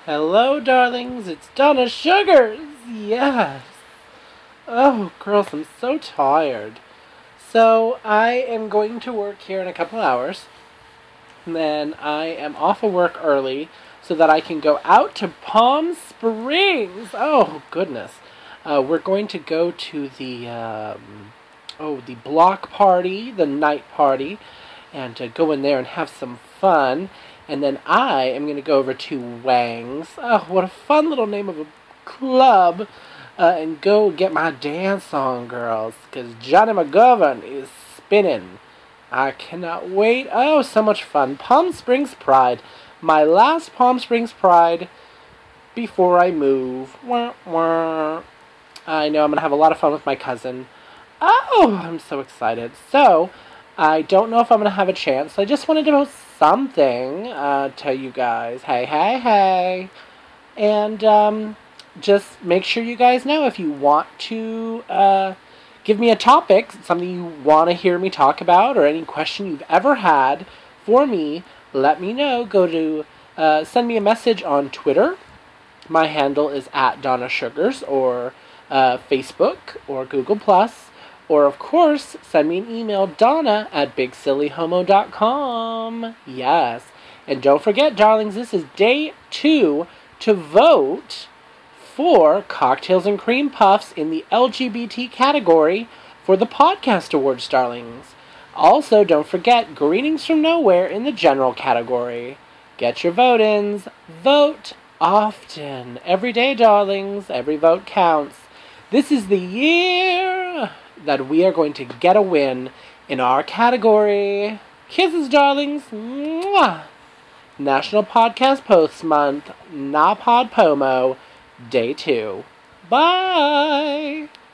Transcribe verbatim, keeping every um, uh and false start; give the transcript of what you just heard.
Hello, darlings. It's Donna Sugars. Yes. Oh, girls, I'm so tired. So, I am going to work here in a couple hours. And then I am off of work early so that I can go out to Palm Springs. Oh, goodness. Uh, we're going to go to the, um, oh, the block party, the night party, and uh, go in there and have some fun. And then I am going to go over to Wang's. Oh, what a fun little name of a club. Uh, and go get my dance on, girls. Because Johnny McGovern is spinning. I cannot wait. Oh, so much fun. Palm Springs Pride. My last Palm Springs Pride before I move. Wah, wah. I know I'm going to have a lot of fun with my cousin. Oh, I'm so excited. So, I don't know if I'm going to have a chance. I just wanted to post something uh, to you guys. Hey, hey, hey. And um, just make sure you guys know if you want to uh, give me a topic, something you want to hear me talk about, or any question you've ever had for me, let me know. Go to, uh, send me a message on Twitter. My handle is at Donna Sugars, or uh, Facebook, or Google Plus. Or, of course, send me an email, Donna at big silly homo dot com. Yes. And don't forget, darlings, this is day two to vote for Cocktails and Cream Puffs in the L G B T category for the Podcast Awards, darlings. Also, don't forget, Greetings from Nowhere in the general category. Get your vote-ins. Vote often. Every day, darlings. Every vote counts. This is the year that we are going to get a win in our category. Kisses, darlings. Mwah. National Podcast Post Month, NaPodPomo, Day two. Bye!